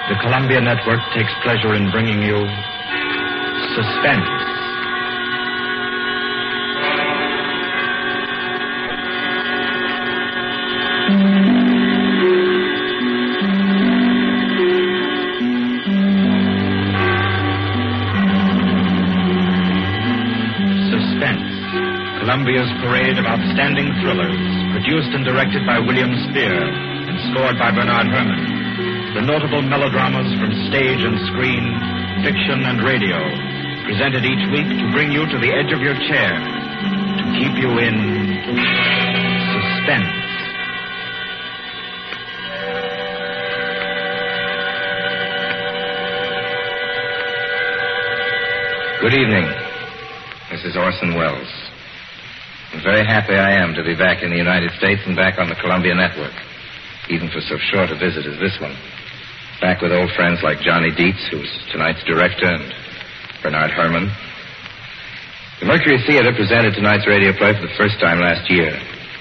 The Columbia Network takes pleasure in bringing you Suspense. Columbia's parade of outstanding thrillers, produced and directed by William Spear and scored by Bernard Herrmann. The notable melodramas from stage and screen, fiction and radio, presented each week to bring you to the edge of your chair, to keep you in suspense. Good evening. This is Orson Welles. I'm very happy I am to be back in the United States and back on the Columbia Network, even for so short a visit as this one. Back with old friends like Johnny Dietz, who's tonight's director, and Bernard Herrmann. The Mercury Theater presented tonight's radio play for the first time last year.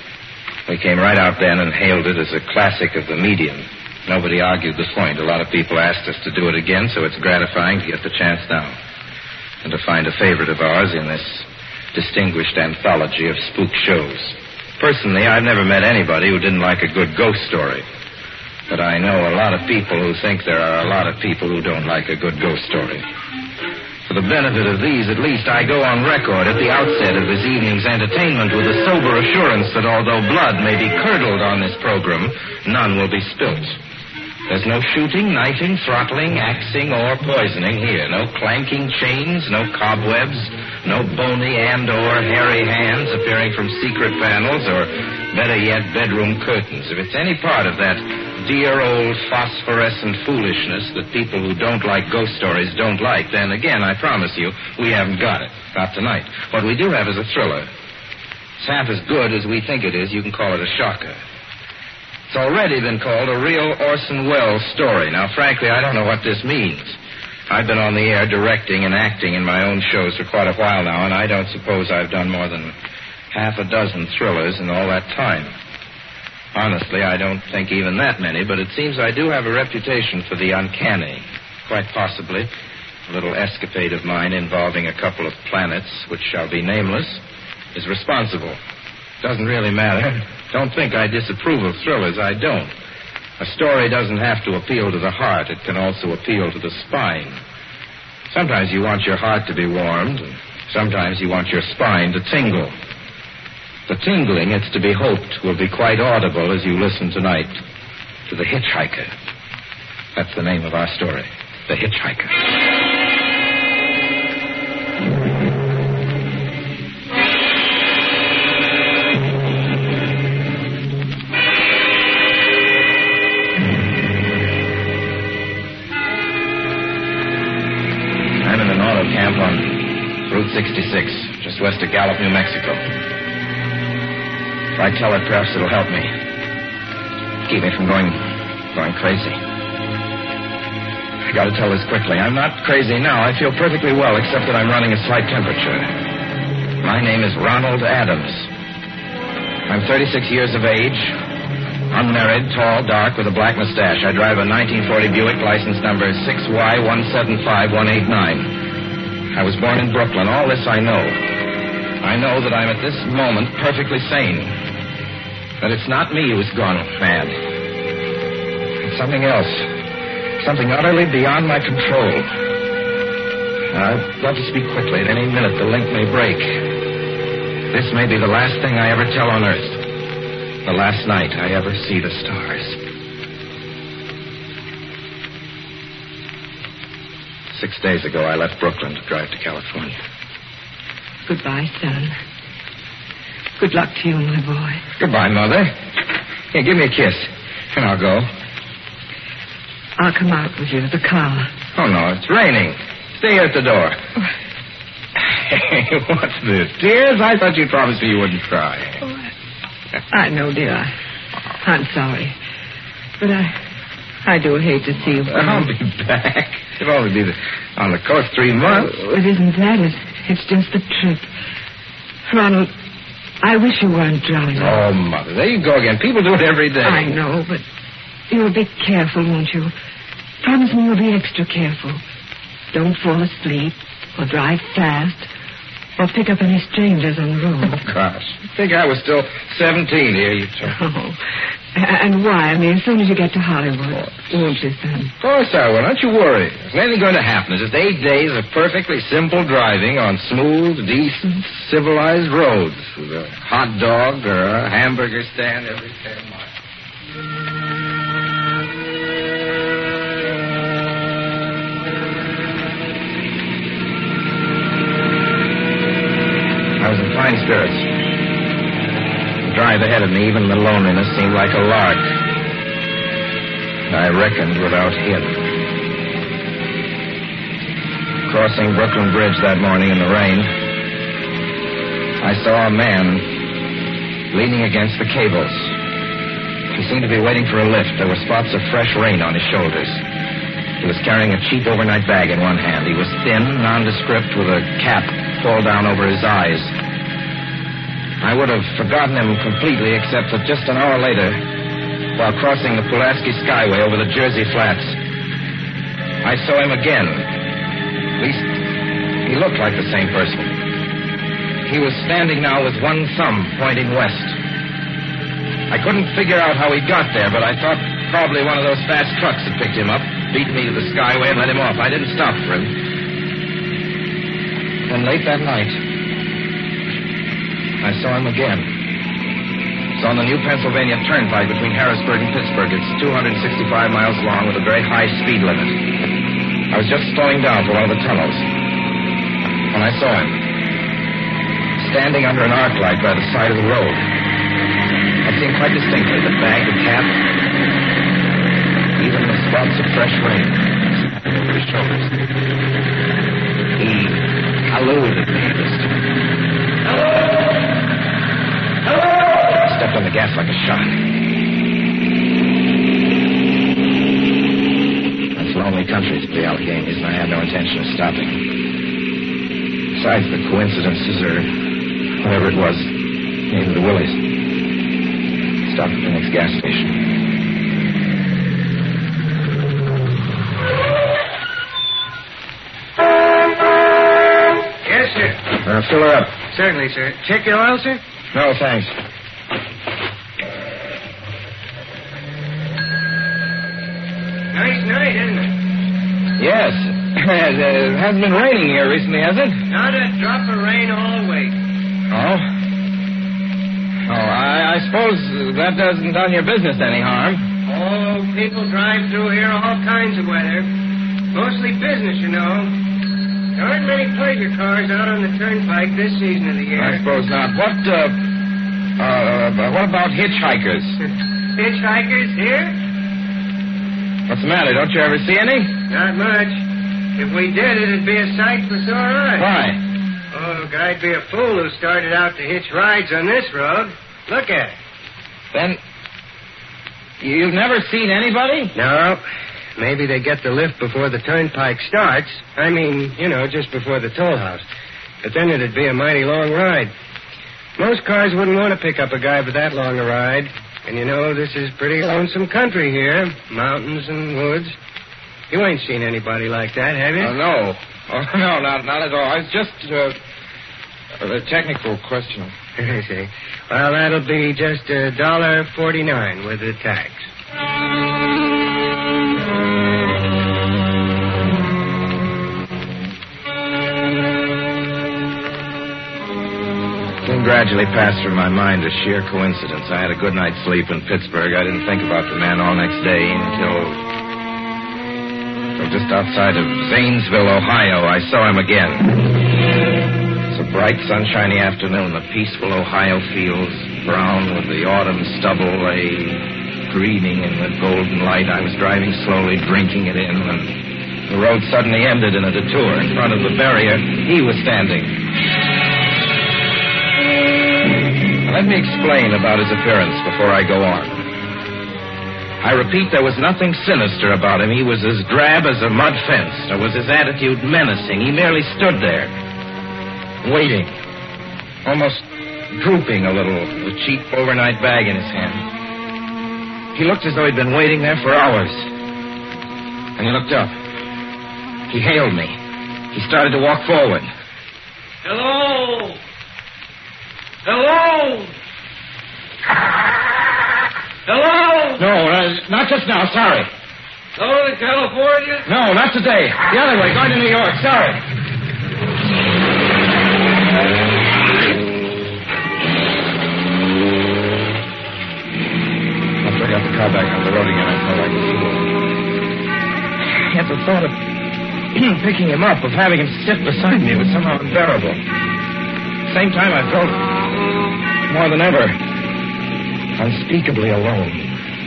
We came right out then and hailed it as a classic of the medium. Nobody argued the point. A lot of people asked us to do it again, so it's gratifying to get the chance now, and to find a favorite of ours in this distinguished anthology of spook shows. Personally, I've never met anybody who didn't like a good ghost story. But I know a lot of people who think there are a lot of people who don't like a good ghost story. For the benefit of these, at least, I go on record at the outset of this evening's entertainment with a sober assurance that although blood may be curdled on this program, none will be spilt. There's no shooting, knifing, throttling, axing, or poisoning here. No clanking chains, no cobwebs, no bony and/or hairy hands appearing from secret panels, or, better yet, bedroom curtains. If it's any part of that dear old phosphorescent foolishness that people who don't like ghost stories don't like, then again, I promise you, we haven't got it. Not tonight. What we do have is a thriller. It's half as good as we think it is. You can call it a shocker. It's already been called a real Orson Welles story. Now, frankly, I don't know what this means. I've been on the air directing and acting in my own shows for quite a while now, and I don't suppose I've done more than half a dozen thrillers in all that time. Honestly, I don't think even that many, but it seems I do have a reputation for the uncanny. Quite possibly, a little escapade of mine involving a couple of planets, which shall be nameless, is responsible. Doesn't really matter. Don't think I disapprove of thrillers. I don't. A story doesn't have to appeal to the heart. It can also appeal to the spine. Sometimes you want your heart to be warmed, and sometimes you want your spine to tingle. The tingling, it's to be hoped, will be quite audible as you listen tonight to The Hitchhiker. That's the name of our story, The Hitchhiker. Camp on Route 66, just west of Gallup, New Mexico. If I tell it, perhaps it'll help me. Keep me from going crazy. I gotta tell this quickly. I'm not crazy now. I feel perfectly well, except that I'm running a slight temperature. My name is Ronald Adams. I'm 36 years of age, unmarried, tall, dark, with a black mustache. I drive a 1940 Buick, license number 6Y175189. I was born in Brooklyn. All this I know. I know that I'm at this moment perfectly sane. That it's not me who's gone mad. It's something else. Something utterly beyond my control. I'd love to speak quickly. At any minute, the link may break. This may be the last thing I ever tell on Earth. The last night I ever see the stars. 6 days ago, I left Brooklyn to drive to California. Goodbye, son. Good luck to you, my boy. Goodbye, Mother. Here, give me a kiss, and I'll go. I'll come out with you to the car. Oh, no, it's raining. Stay here at the door. Hey, what's this? Tears? I thought you'd promised me you wouldn't cry. Oh, I know, dear. I'm sorry. But I do hate to see you. I'll be back. It'll only be on the coast 3 months. Oh, it isn't that. It's just the trip. Ronald, I wish you weren't drowning. Oh, Mother, there you go again. People do it every day. I know, but you'll be careful, won't you? Promise me you'll be extra careful. Don't fall asleep or drive fast or pick up any strangers on the road. Oh, gosh. I think I was still 17 here, you two. Oh. And why? I mean, as soon as you get to Hollywood, won't you, son? Of course I will. Don't you worry. There's nothing going to happen. It's just 8 days of perfectly simple driving on smooth, decent, civilized roads with a hot dog or a hamburger stand every 10 miles. I was in fine spirits. The drive ahead of me, even the loneliness, seemed like a lark. I reckoned without him. Crossing Brooklyn Bridge that morning in the rain, I saw a man leaning against the cables. He seemed to be waiting for a lift. There were spots of fresh rain on his shoulders. He was carrying a cheap overnight bag in one hand. He was thin, nondescript, with a cap pulled down over his eyes. I would have forgotten him completely, except that just an hour later, while crossing the Pulaski Skyway over the Jersey Flats, I saw him again. At least, he looked like the same person. He was standing now with one thumb pointing west. I couldn't figure out how he got there, but I thought probably one of those fast trucks had picked him up, beat me to the Skyway, and let him off. I didn't stop for him. Then late that night, I saw him again. It's on the new Pennsylvania Turnpike between Harrisburg and Pittsburgh. It's 265 miles long with a very high speed limit. I was just slowing down for one of the tunnels when I saw him standing under an arc light by the side of the road. I'd seen quite distinctly the bag, the cap, even the spots of fresh rain over his shoulders. He hallooed at me this time. Hello! I stepped on the gas like a shot. That's lonely country to the Alleghenies, and I had no intention of stopping. Besides the coincidences, or whatever it was, maybe the Willys. Stopped at the next gas station. Yes, sir. Fill her up. Certainly, sir. Check your oil, sir? No, thanks. Nice night, isn't it? Yes. It hasn't been raining here recently, has it? Not a drop of rain all week. Oh? Oh, I suppose that hasn't done your business any harm. Oh, people drive through here all kinds of weather. Mostly business, you know. There aren't many pleasure cars out on the turnpike this season of the year. I suppose not. What about hitchhikers? Hitchhikers here? What's the matter? Don't you ever see any? Not much. If we did, it'd be a sight for sore eyes. Why? Oh, I'd be a fool who started out to hitch rides on this road. Look at it. Then, you've never seen anybody? No. Maybe they get the lift before the turnpike starts. I mean, you know, just before the toll house. But then it'd be a mighty long ride. Most cars wouldn't want to pick up a guy for that long a ride. And you know, this is pretty lonesome country here. Mountains and woods. You ain't seen anybody like that, have you? No. Oh, no, not at all. It's just a technical question. I see. Well, that'll be just $1.49 with the tax. It gradually passed through my mind a sheer coincidence. I had a good night's sleep in Pittsburgh. I didn't think about the man all next day until just outside of Zanesville, Ohio, I saw him again. It's a bright, sunshiny afternoon. The peaceful Ohio fields, brown with the autumn stubble, lay greening in the golden light. I was driving slowly, drinking it in, and the road suddenly ended in a detour. In front of the barrier, he was standing. Let me explain about his appearance before I go on. I repeat, there was nothing sinister about him. He was as drab as a mud fence. Nor was his attitude menacing. He merely stood there, waiting, almost drooping a little, with a cheap overnight bag in his hand. He looked as though he'd been waiting there for hours. And he looked up. He hailed me. He started to walk forward. Hello? Hello? Hello? No, not just now. Sorry. Going to California? No, not today. The other way, going to New York. Sorry. After I got the car back on the road again, I felt like a fool. Yet the thought of picking him up, of having him sit beside me, was somehow unbearable. At the same time, I felt more than ever unspeakably alone.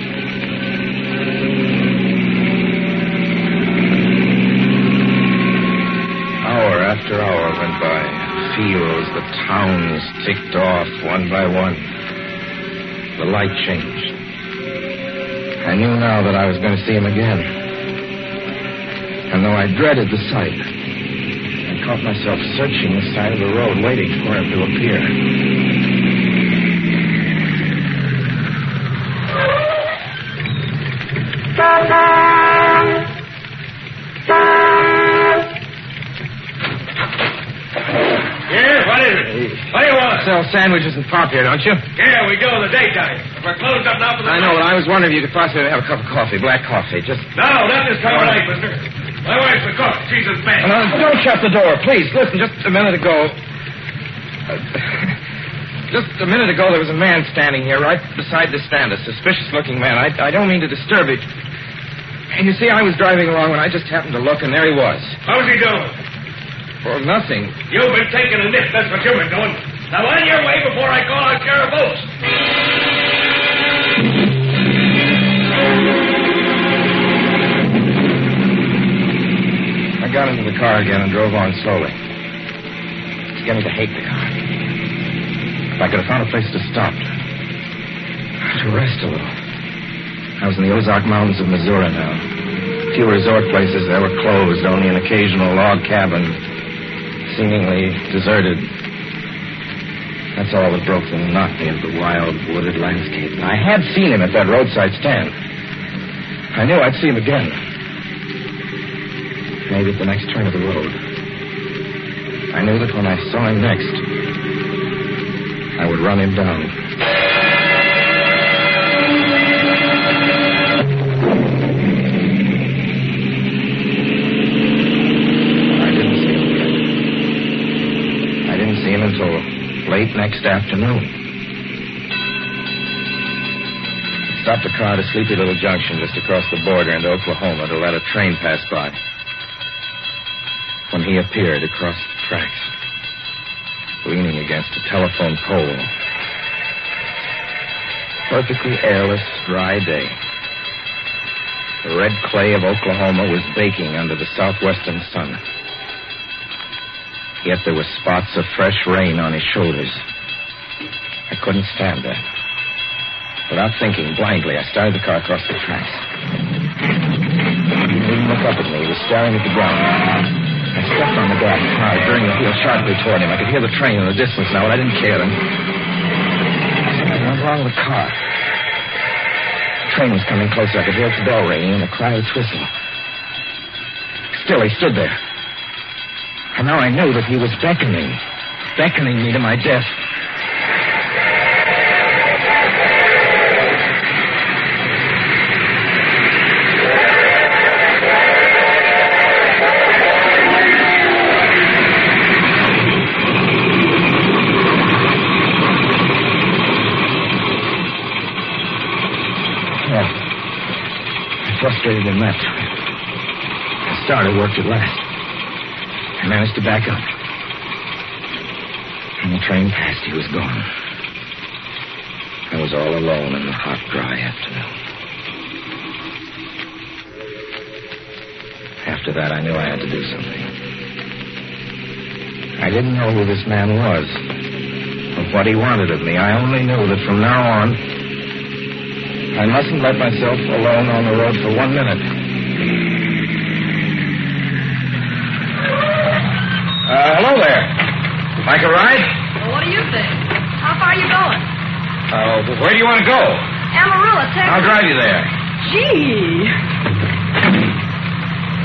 Hour after hour went by. Fields, the towns ticked off one by one. The light changed. I knew now that I was going to see him again. And though I dreaded the sight, I caught myself searching the side of the road, waiting for him to appear. Yeah, what is it? What do you want? Sell sandwiches and pop here, don't you? Yeah, we do in the daytime. If we're closed up now for the I know, but I was wondering if you could possibly have a cup of coffee, black coffee, just... No, not this time of night, mister. My wife's a cook. She's a man. Don't shut the door, please. Listen, just a minute ago... Just a minute ago, there was a man standing here right beside the stand, a suspicious-looking man. I don't mean to disturb it. And you see, I was driving along when I just happened to look, and there he was. How's he doing? Well, nothing. You've been taking a nip. That's what you've been doing. Now, on your way before I call out Sheriff Oates. I got into the car again and drove on slowly. It's getting to hate the car. If I could have found a place to stop, to rest a little. I was in the Ozark Mountains of Missouri now. Few resort places there were closed, only an occasional log cabin, seemingly deserted. That's all that broke the monotony of the wild, wooded landscape. I had seen him at that roadside stand. I knew I'd see him again. Maybe at the next turn of the road. I knew that when I saw him next, I would run him down. I didn't see him until late next afternoon. I stopped the car at a sleepy little junction just across the border into Oklahoma to let a train pass by. When he appeared across the tracks, leaning against a telephone pole. Perfectly airless, dry day. The red clay of Oklahoma was baking under the southwestern sun. Yet there were spots of fresh rain on his shoulders. I couldn't stand that. Without thinking, blindly, I started the car across the tracks. He didn't look up at me. He was staring at the ground. I stepped on the gas hard, turning the wheel sharply toward him. I could hear the train in the distance now, but I didn't care then. Something went wrong with the car. The train was coming closer. I could hear its bell ringing and the cry of its whistle. Still, he stood there. And now I knew that he was beckoning me to my death. Frustrated in that time. The starter worked at last. I managed to back up. When the train passed, he was gone. I was all alone in the hot, dry afternoon. After that, I knew I had to do something. I didn't know who this man was, or what he wanted of me. I only knew that from now on, I mustn't let myself alone on the road for 1 minute. Hello there. Like a ride? Well, what do you think? How far are you going? Where do you want to go? Amarillo, Texas. I'll drive you there. Gee.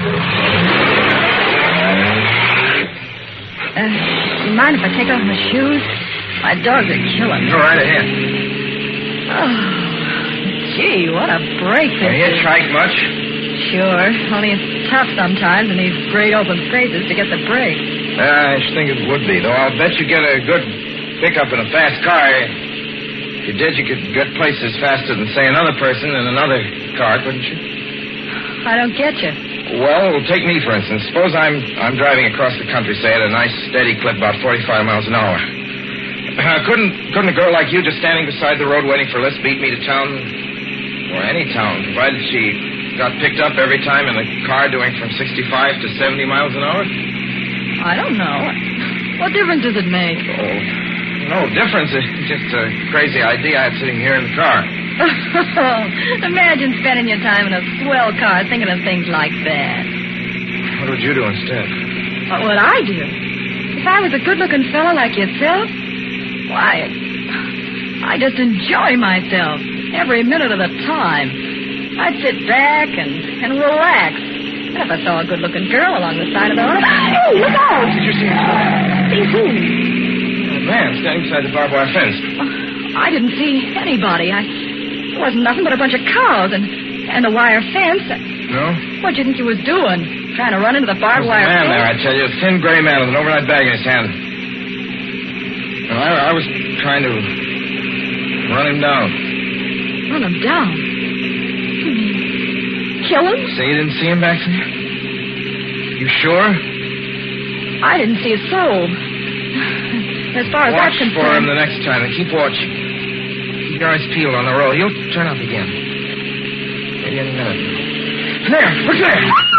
You mind if I take off my shoes? My dogs are killing me. Go right ahead. Oh, gee, what a break this You is. hitchhike much? Sure, only it's tough sometimes in these great open spaces to get the break. I should think it would be, though. I'll bet you get a good pickup in a fast car. If you did, you could get places faster than, say, another person in another car, couldn't you? I don't get you. Well, take me, for instance. Suppose I'm driving across the country, say, at a nice, steady clip, about 45 miles an hour. Couldn't a girl like you, just standing beside the road waiting for Liz, beat me to town? Or any town, provided she got picked up every time in a car doing from 65 to 70 miles an hour? I don't know. What difference does it make? Oh, no difference. It's just a crazy idea I had sitting here in the car. Imagine spending your time in a swell car thinking of things like that. What would you do instead? What would I do? If I was a good-looking fellow like yourself, why, I just enjoy myself every minute of the time. I'd sit back and relax. And if I saw a good-looking girl along the side of the road... Hey, look out! Did you see him? See who? A man standing beside the barbed wire fence. I didn't see anybody. It wasn't nothing but a bunch of cows and a wire fence. No? What'd you think you was doing? Trying to run into the barbed wire There's a man fence? there, I tell you. A thin gray man with an overnight bag in his hand. Well, I was trying to run him down. Run him down? You mean kill him? Say you didn't see him back there? You sure? I didn't see a soul. As far as Watch that's concerned... for him the next time and keep watching. Keep your eyes peeled on the road. He'll turn up again. Maybe any minute. There! Look there!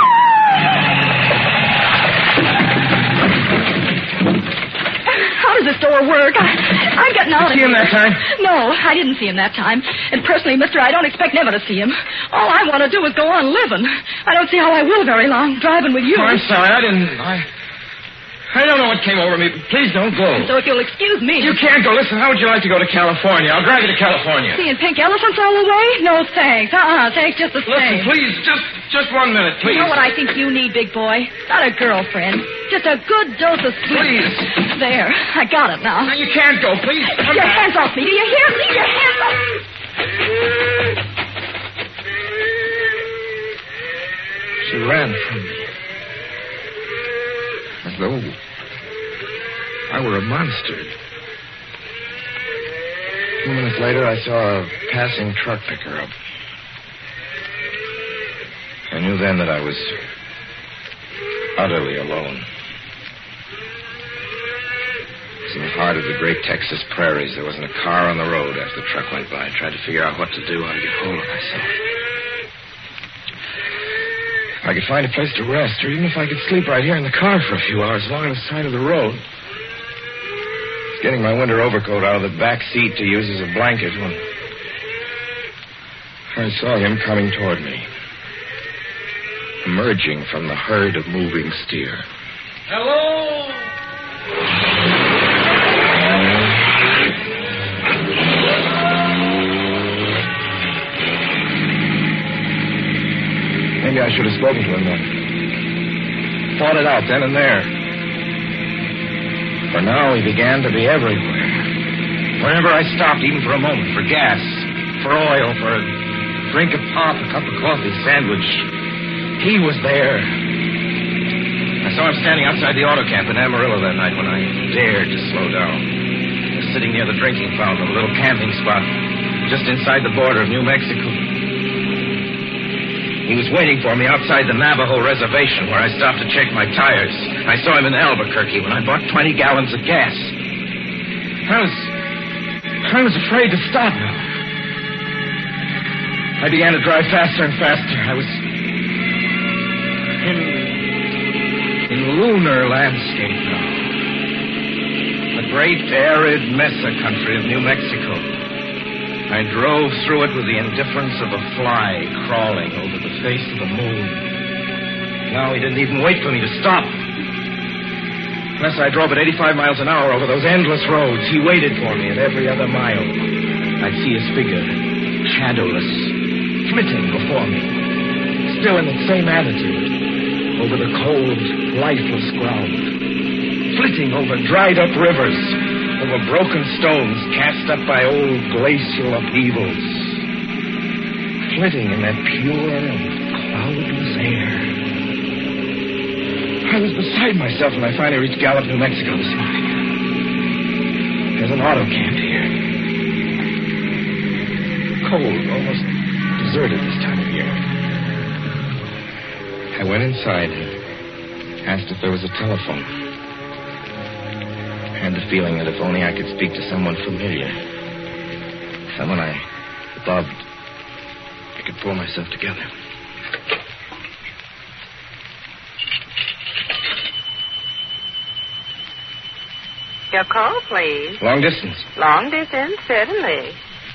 How does this door work? I'm getting out of Did you see him here. that time? No, I didn't see him that time. And personally, mister, I don't expect never to see him. All I want to do is go on living. I don't see how I will very long, driving with you. Oh, I'm sorry. I don't know what came over me. Please don't go. So if you'll excuse me... You can't go. Listen, how would you like to go to California? I'll drive you to California. Seeing pink elephants all the way? No, thanks. Thanks just the Listen, same. please, just 1 minute, please. You know what I think you need, big boy? Not a girlfriend. Just a good dose of sweet. Please. There, I got it now. No, you can't go. Please, come Your back. hands off me. Do you hear? Leave your hands off me. She ran from me. As though I were a monster. 2 minutes later, I saw a passing truck pick her up. I knew then that I was utterly alone. It was in the heart of the great Texas prairies. There wasn't a car on the road after the truck went by. I tried to figure out what to do, how to get hold of myself. If I could find a place to rest, or even if I could sleep right here in the car for a few hours along the side of the road. I was getting my winter overcoat out of the back seat to use as a blanket when I saw him coming toward me, emerging from the herd of moving steer. Hello? Maybe I should have spoken to him then. Fought it out then and there. For now, he began to be everywhere. Whenever I stopped, even for a moment, for gas, for oil, for a drink of pop, a cup of coffee, sandwich, he was there. I saw him standing outside the auto camp in Amarillo that night when I dared to slow down. I was sitting near the drinking fountain, a little camping spot just inside the border of New Mexico. He was waiting for me outside the Navajo reservation where I stopped to check my tires. I saw him in Albuquerque when I bought 20 gallons of gas. I was afraid to stop now. I began to drive faster and faster. I was in lunar landscape now. The great arid mesa country of New Mexico. I drove through it with the indifference of a fly crawling over the face of the moon. Now he didn't even wait for me to stop. Unless I drove at 85 miles an hour over those endless roads, he waited for me at every other mile. I'd see his figure, shadowless, flitting before me, still in the same attitude, over the cold, lifeless ground, flitting over dried-up rivers, over broken stones cast up by old glacial upheavals, flitting in that pure and cloudless air. I was beside myself when I finally reached Gallup, New Mexico this morning. There's an auto camp here. Cold, almost deserted this time of year. I went inside and asked if there was a telephone. I had the feeling that if only I could speak to someone familiar, someone I loved, I could pull myself together. Your call, please. Long distance. Long distance, certainly.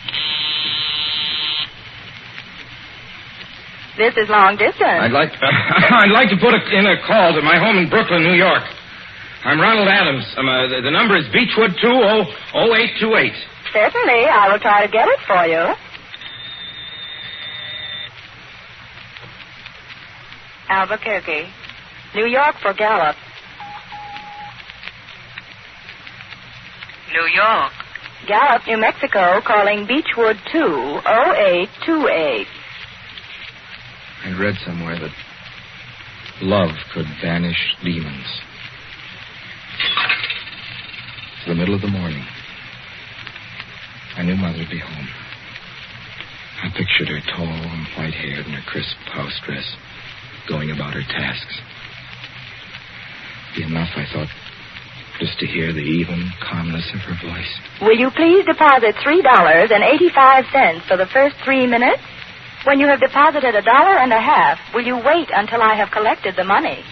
This is long distance. I'd like to put in a call to my home in Brooklyn, New York. I'm Ronald Adams. The number is Beechwood 20828. Certainly, I will try to get it for you. Albuquerque, New York for Gallup. New York. Gallup, New Mexico, calling Beechwood 20828. I read somewhere that love could banish demons. It's the middle of the morning. I knew Mother'd be home. I pictured her tall and white-haired in her crisp house dress, going about her tasks. It'd be enough, I thought, just to hear the even calmness of her voice. Will you please deposit $3.85 for the first 3 minutes? When you have deposited $1.50, will you wait until I have collected the money?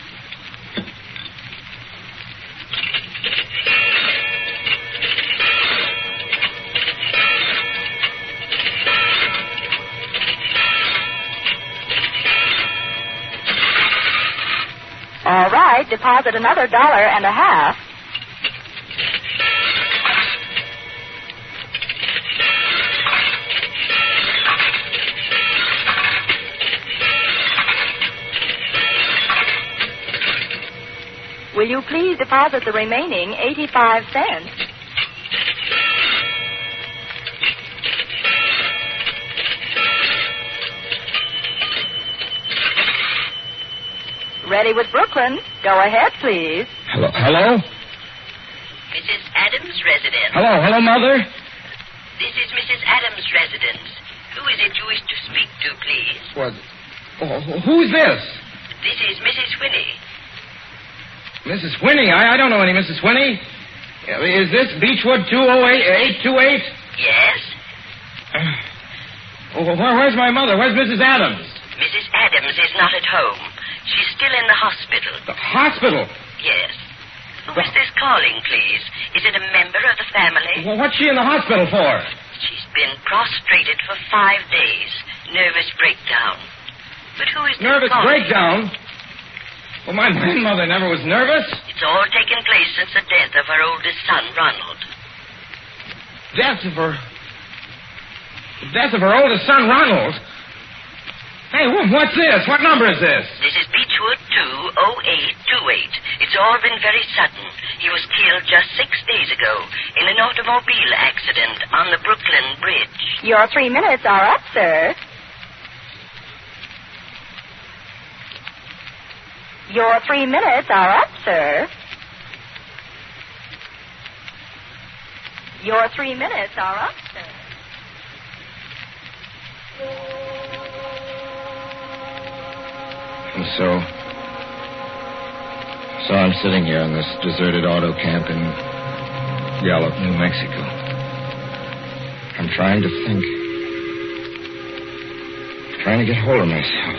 All right, deposit another $1.50. Will you please deposit the remaining 85 cents? Ready with Brooklyn. Go ahead, please. Hello? Mrs. Adams' residence. Hello, Mother? This is Mrs. Adams' residence. Who is it you wish to speak to, please? What? Oh, who's this? This is Mrs. Whinney. Mrs. Whinney? I don't know any Mrs. Whinney. Is this Beechwood 20828? Yes. Where's my mother? Where's Mrs. Adams? Mrs. Adams is not at home. She's still in the hospital. The hospital? Yes. Who is this calling, please? Is it a member of the family? Well, what's she in the hospital for? She's been prostrated for 5 days. Nervous breakdown. But who is this Nervous calling? breakdown? Well, my grandmother never was nervous. It's all taken place since the death of her oldest son, Ronald. Death of her oldest son, Ronald? Hey, what's this? What number is this? This is Beechwood 20828. It's all been very sudden. He was killed just 6 days ago in an automobile accident on the Brooklyn Bridge. Your 3 minutes are up, sir. Your 3 minutes are up, sir. Your 3 minutes are up, sir. And so I'm sitting here in this deserted auto camp in Gallup, New Mexico. I'm trying to think. Trying to get hold of myself.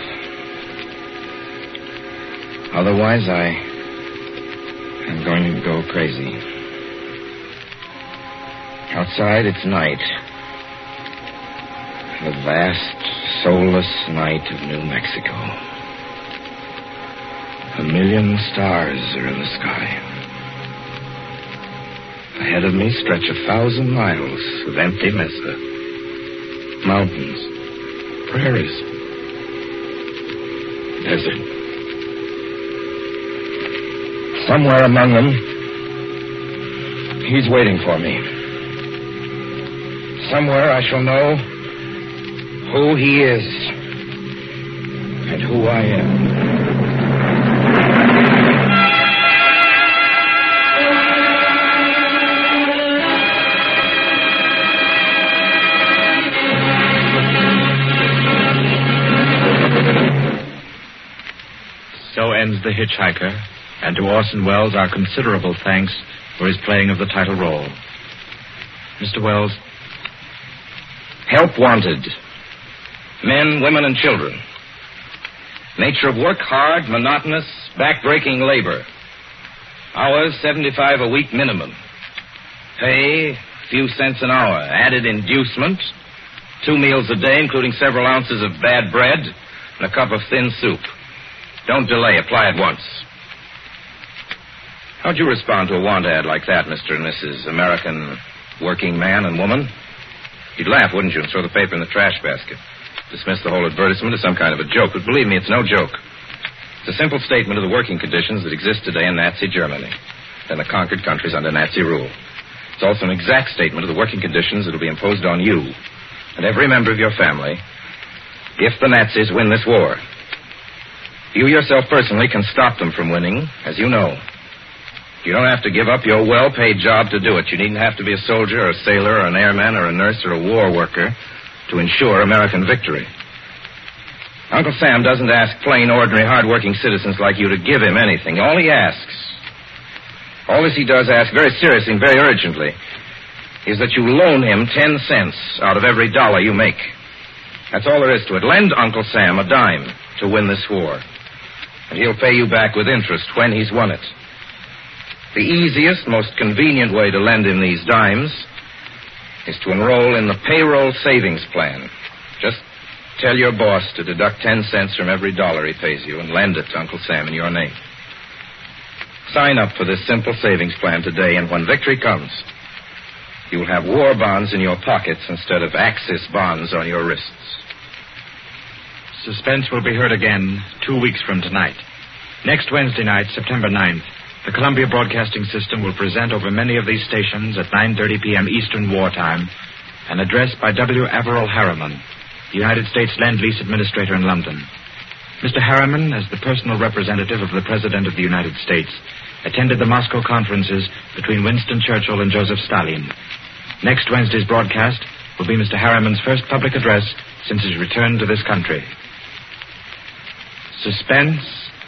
Otherwise, I'm going to go crazy. Outside, it's night. The vast, soulless night of New Mexico. 1 million stars are in the sky. Ahead of me stretch 1,000 miles of empty mesa. Mountains, prairies, desert. somewhere among them, he's waiting for me. Somewhere I shall know who he is and who I am. So ends The Hitchhiker, and to Orson Welles our considerable thanks for his playing of the title role. Mr. Welles. Help wanted. Men, women, and children. Nature of work, hard, monotonous, back-breaking labor. Hours, 75 a week minimum. Pay, few cents an hour. Added inducement, 2 meals a day, including several ounces of bad bread and a cup of thin soup. Don't delay. Apply at once. How'd you respond to a want ad like that, Mr. and Mrs. American working man and woman? You'd laugh, wouldn't you, and throw the paper in the trash basket. Dismiss the whole advertisement as some kind of a joke. But believe me, it's no joke. It's a simple statement of the working conditions that exist today in Nazi Germany and the conquered countries under Nazi rule. It's also an exact statement of the working conditions that will be imposed on you and every member of your family if the Nazis win this war. You yourself personally can stop them from winning, as you know. You don't have to give up your well-paid job to do it. You needn't have to be a soldier or a sailor or an airman or a nurse or a war worker to ensure American victory. Uncle Sam doesn't ask plain, ordinary, hard-working citizens like you to give him anything. All he does ask very seriously and very urgently is that you loan him 10 cents out of every dollar you make. That's all there is to it. Lend Uncle Sam a dime to win this war, and he'll pay you back with interest when he's won it. The easiest, most convenient way to lend him these dimes is to enroll in the payroll savings plan. Just tell your boss to deduct 10 cents from every dollar he pays you and lend it to Uncle Sam in your name. Sign up for this simple savings plan today, and when victory comes, you'll have war bonds in your pockets instead of Axis bonds on your wrists. Suspense will be heard again 2 weeks from tonight. Next Wednesday night, September 9th, the Columbia Broadcasting System will present over many of these stations at 9:30 p.m. Eastern Wartime an address by W. Averell Harriman, the United States Lend-Lease Administrator in London. Mr. Harriman, as the personal representative of the President of the United States, attended the Moscow conferences between Winston Churchill and Joseph Stalin. Next Wednesday's broadcast will be Mr. Harriman's first public address since his return to this country. Suspense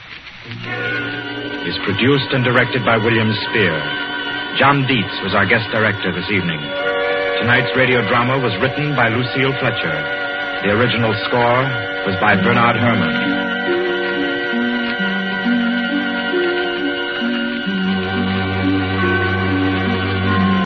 is produced and directed by William Spear. John Dietz was our guest director this evening. Tonight's radio drama was written by Lucille Fletcher. The original score was by Bernard Herrmann.